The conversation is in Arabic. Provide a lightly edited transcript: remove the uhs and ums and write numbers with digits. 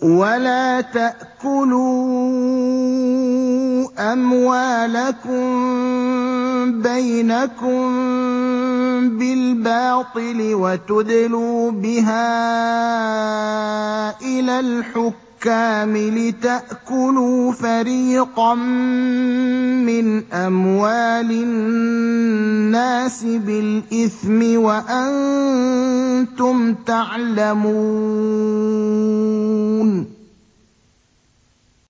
وَلَا تَأْكُلُوا أَمْوَالَكُم بَيْنَكُم بِالْبَاطِلِ وَتُدْلُوا بِهَا إِلَى الْحُكَّامِ لِتَأْكُلُوا فَرِيقًا مِّنْ أَمْوَالِ النَّاسِ بِالْإِثْمِ وَأَنتُمْ تَعْلَمُونَ